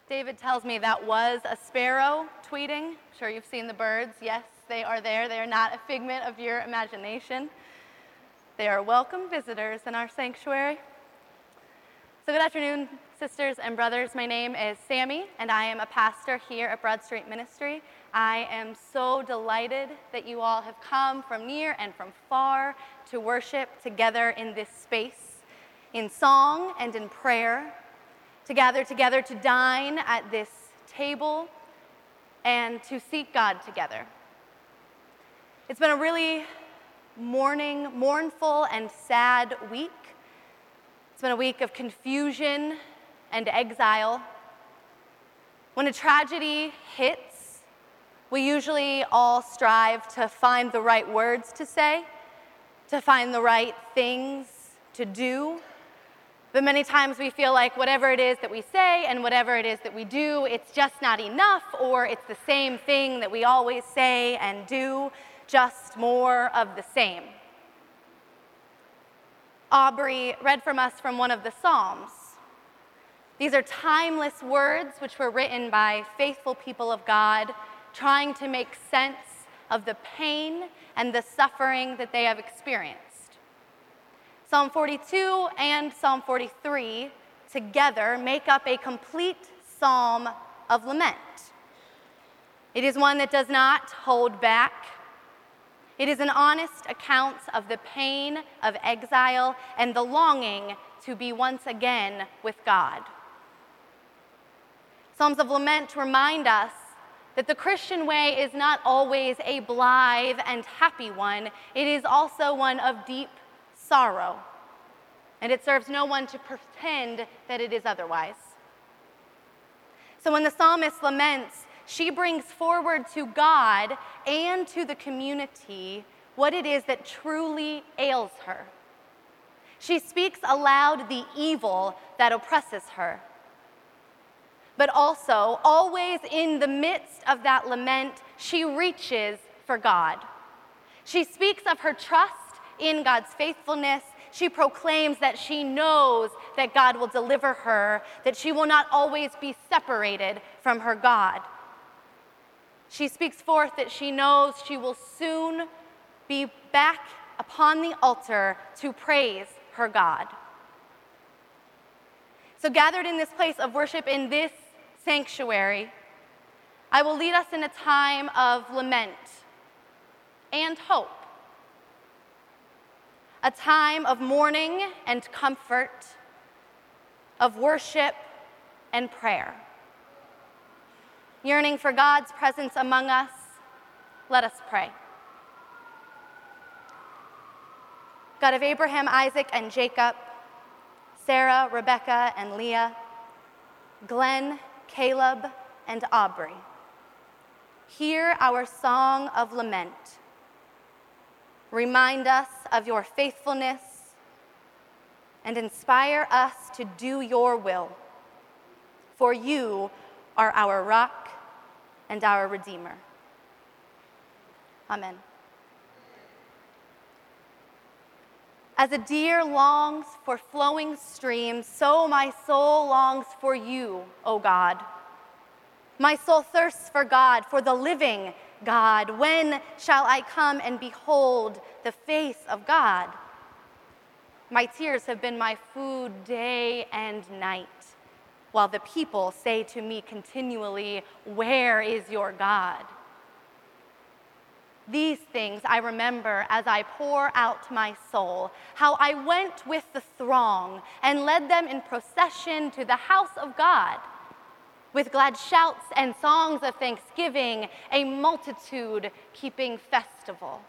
David tells me that was a sparrow tweeting. I'm sure you've seen the birds. Yes, they are there. They are not a figment of your imagination. They are welcome visitors in our sanctuary. So good afternoon, sisters and brothers. My name is Sammy, and I am a pastor here at Broad Street Ministry. I am so delighted that you all have come from near and from far to worship together in this space, in song and in prayer, to gather together to dine at this table and to seek God together. It's been a really mournful and sad week. It's been a week of confusion and exile. When a tragedy hits, we usually all strive to find the right words to say, to find the right things to do. But many times we feel like whatever it is that we say and whatever it is that we do, it's just not enough, or it's the same thing that we always say and do, just more of the same. Aubrey read from us from one of the Psalms. These are timeless words which were written by faithful people of God, trying to make sense of the pain and the suffering that they have experienced. Psalm 42 and Psalm 43 together make up a complete psalm of lament. It is one that does not hold back. It is an honest account of the pain of exile and the longing to be once again with God. Psalms of lament remind us that the Christian way is not always a blithe and happy one. It is also one of deep sorrow, and it serves no one to pretend that it is otherwise. So when the psalmist laments, she brings forward to God and to the community what it is that truly ails her. She speaks aloud the evil that oppresses her. But also, always in the midst of that lament, she reaches for God. She speaks of her trust in God's faithfulness. She proclaims that she knows that God will deliver her, that she will not always be separated from her God. She speaks forth that she knows she will soon be back upon the altar to praise her God. So gathered in this place of worship in this sanctuary, I will lead us in a time of lament and hope. A time of mourning and comfort, of worship and prayer. Yearning for God's presence among us, let us pray. God of Abraham, Isaac, and Jacob, Sarah, Rebecca, and Leah, Glenn, Caleb, and Aubrey, hear our song of lament. Remind us of your faithfulness and inspire us to do your will, for you are our rock and our Redeemer. Amen. As a deer longs for flowing streams, so my soul longs for you, O God. My soul thirsts for God, for the living God. When shall I come and behold the face of God? My tears have been my food day and night, while the people say to me continually, "Where is your God?" These things I remember as I pour out my soul, how I went with the throng and led them in procession to the house of God, with glad shouts and songs of thanksgiving, a multitude keeping festival.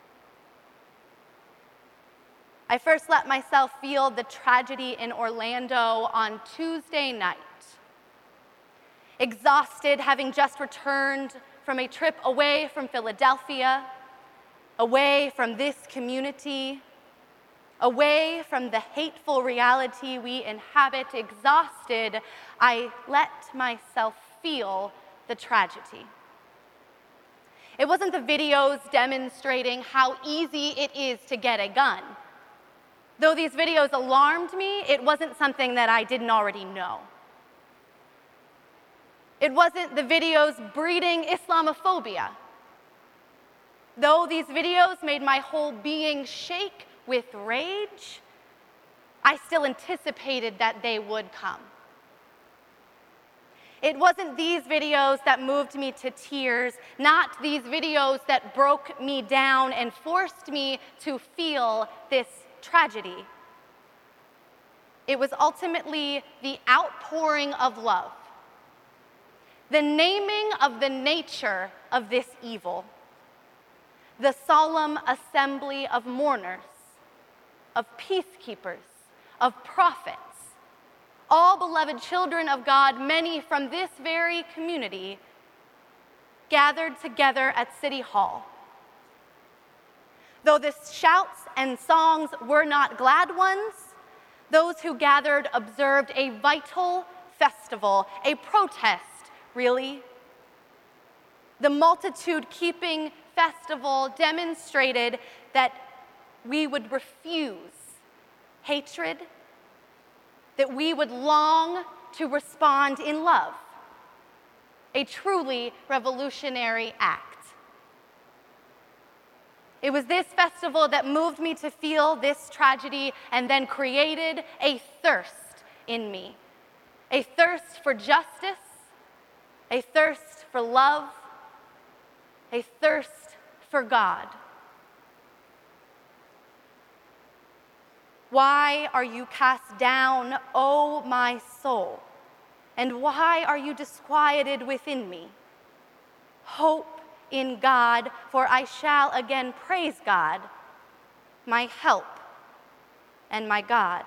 I first let myself feel the tragedy in Orlando on Tuesday night. Exhausted, having just returned from a trip away from Philadelphia, away from this community, away from the hateful reality we inhabit, exhausted, I let myself feel the tragedy. It wasn't the videos demonstrating how easy it is to get a gun. Though these videos alarmed me, it wasn't something that I didn't already know. It wasn't the videos breeding Islamophobia. Though these videos made my whole being shake with rage, I still anticipated that they would come. It wasn't these videos that moved me to tears, not these videos that broke me down and forced me to feel this tragedy. It was ultimately the outpouring of love, the naming of the nature of this evil, the solemn assembly of mourners, of peacekeepers, of prophets, all beloved children of God, many from this very community, gathered together at City Hall. Though the shouts and songs were not glad ones, those who gathered observed a vital festival, a protest, really. The multitude-keeping festival demonstrated that we would refuse hatred, that we would long to respond in love, a truly revolutionary act. It was this festival that moved me to feel this tragedy and then created a thirst in me, a thirst for justice, a thirst for love, a thirst for God. Why are you cast down, O my soul? And why are you disquieted within me? Hope in God, for I shall again praise God, my help and my God.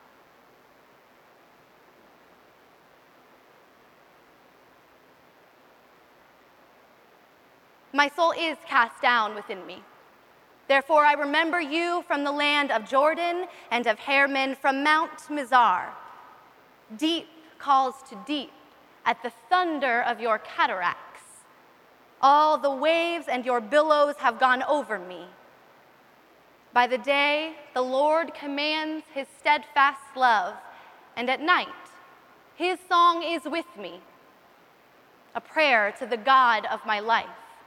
My soul is cast down within me. Therefore, I remember you from the land of Jordan and of Hermon, from Mount Mizar. Deep calls to deep at the thunder of your cataracts. All the waves and your billows have gone over me. By the day, the Lord commands his steadfast love, and at night, his song is with me, a prayer to the God of my life.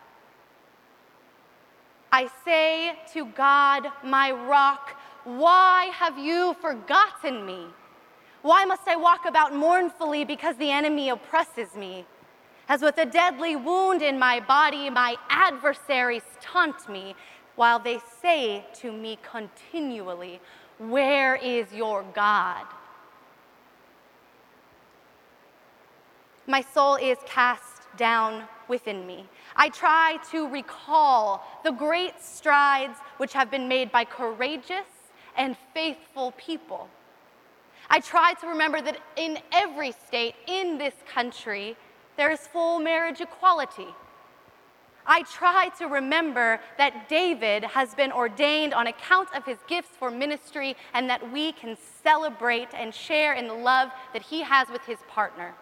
I say to God, my rock, why have you forgotten me? Why must I walk about mournfully because the enemy oppresses me? As with a deadly wound in my body, my adversaries taunt me, while they say to me continually, where is your God? My soul is cast down within me. I try to recall the great strides which have been made by courageous and faithful people. I try to remember that in every state in this country, there is full marriage equality. I try to remember that David has been ordained on account of his gifts for ministry and that we can celebrate and share in the love that he has with his partner.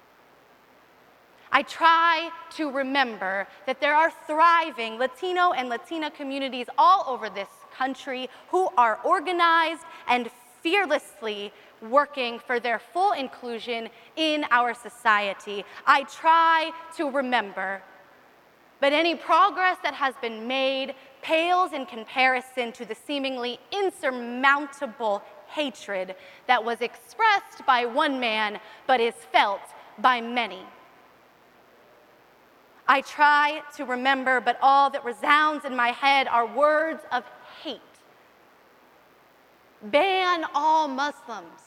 I try to remember that there are thriving Latino and Latina communities all over this country who are organized and fearlessly working for their full inclusion in our society. I try to remember, but any progress that has been made pales in comparison to the seemingly insurmountable hatred that was expressed by one man but is felt by many. I try to remember, but all that resounds in my head are words of hate. Ban all Muslims.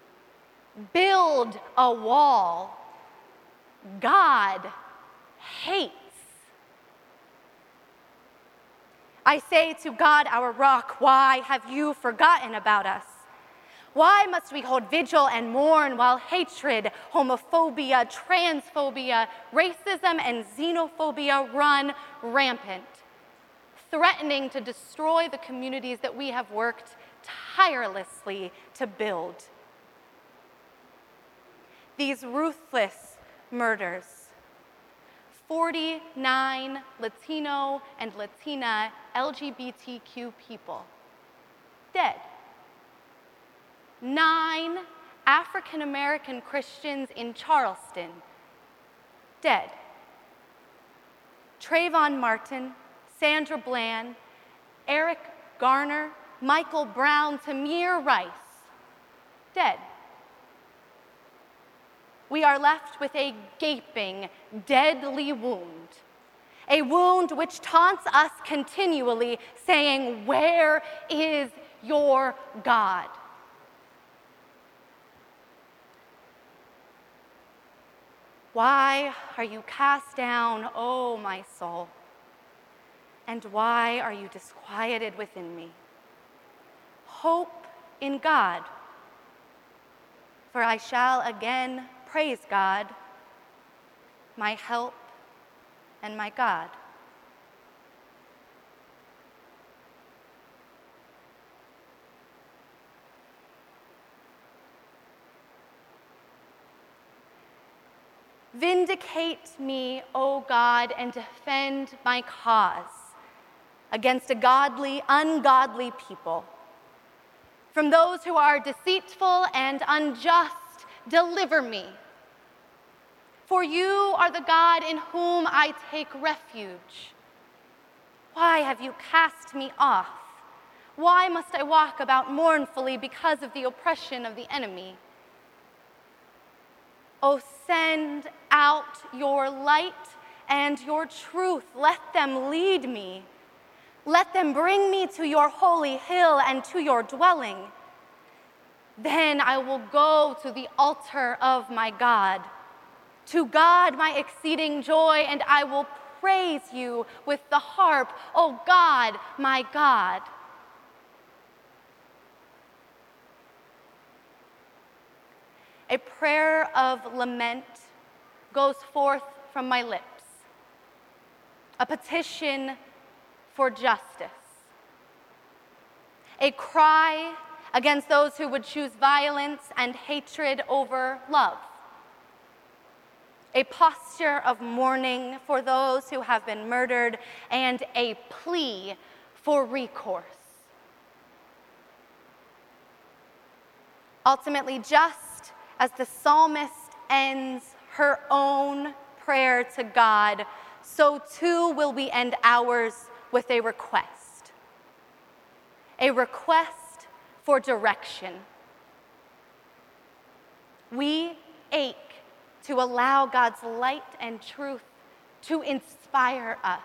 Build a wall. God hates. I say to God, our rock, why have you forgotten about us? Why must we hold vigil and mourn while hatred, homophobia, transphobia, racism, and xenophobia run rampant, threatening to destroy the communities that we have worked tirelessly to build? These ruthless murders, 49 Latino and Latina LGBTQ people dead. 9 African American Christians in Charleston dead. Trayvon Martin, Sandra Bland, Eric Garner, Michael Brown, Tamir Rice, dead. We are left with a gaping, deadly wound, a wound which taunts us continually, saying, "Where is your God?" Why are you cast down, O my soul? And why are you disquieted within me? Hope in God, for I shall again praise God, my help and my God. Vindicate me, O God, and defend my cause against a godly, ungodly people. From those who are deceitful and unjust, deliver me. For you are the God in whom I take refuge. Why have you cast me off? Why must I walk about mournfully because of the oppression of the enemy? Oh, send out your light and your truth. Let them lead me. Let them bring me to your holy hill and to your dwelling. Then I will go to the altar of my God, to God my exceeding joy, and I will praise you with the harp, O God, my God. A prayer of lament goes forth from my lips, a petition for justice, a cry against those who would choose violence and hatred over love, a posture of mourning for those who have been murdered, and a plea for recourse. Ultimately, just as the psalmist ends her own prayer to God, so too will we end ours with a request for direction. We ache to allow God's light and truth to inspire us,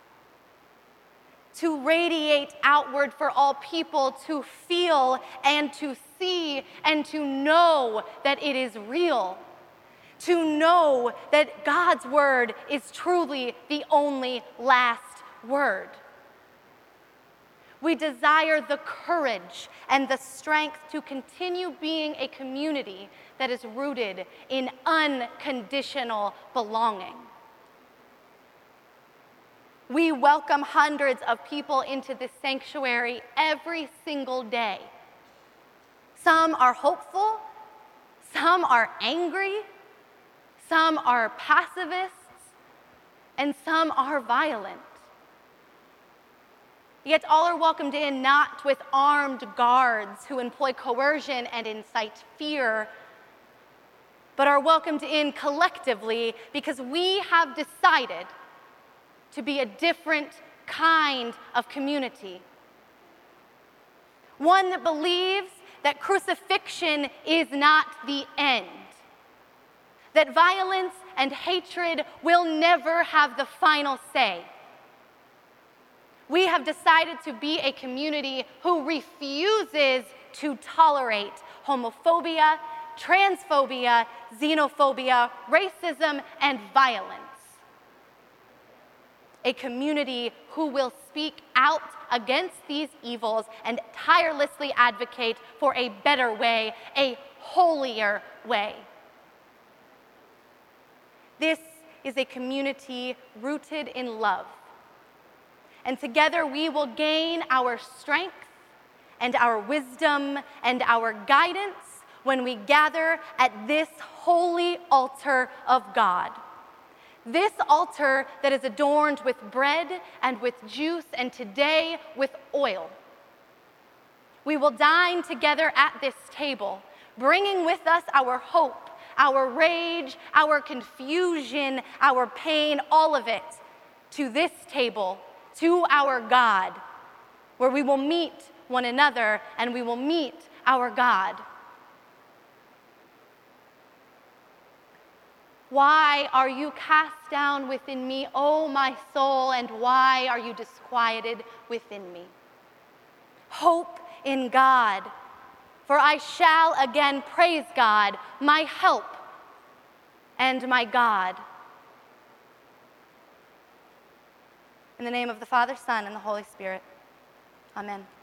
to radiate outward for all people to feel and to see and to know that it is real, to know that God's word is truly the only last word. We desire the courage and the strength to continue being a community that is rooted in unconditional belonging. We welcome hundreds of people into this sanctuary every single day. Some are hopeful, some are angry, some are pacifists, and some are violent. Yet all are welcomed in not with armed guards who employ coercion and incite fear, but are welcomed in collectively because we have decided to be a different kind of community. One that believes that crucifixion is not the end, that violence and hatred will never have the final say. We have decided to be a community who refuses to tolerate homophobia, transphobia, xenophobia, racism, and violence. A community who will speak out against these evils and tirelessly advocate for a better way, a holier way. This is a community rooted in love. And together we will gain our strength and our wisdom and our guidance when we gather at this holy altar of God. This altar that is adorned with bread and with juice, and today with oil. We will dine together at this table, bringing with us our hope, our rage, our confusion, our pain, all of it, to this table, to our God, where we will meet one another and we will meet our God. Why are you cast down within me, O my soul, and why are you disquieted within me? Hope in God, for I shall again praise God, my help and my God. In the name of the Father, Son, and the Holy Spirit. Amen.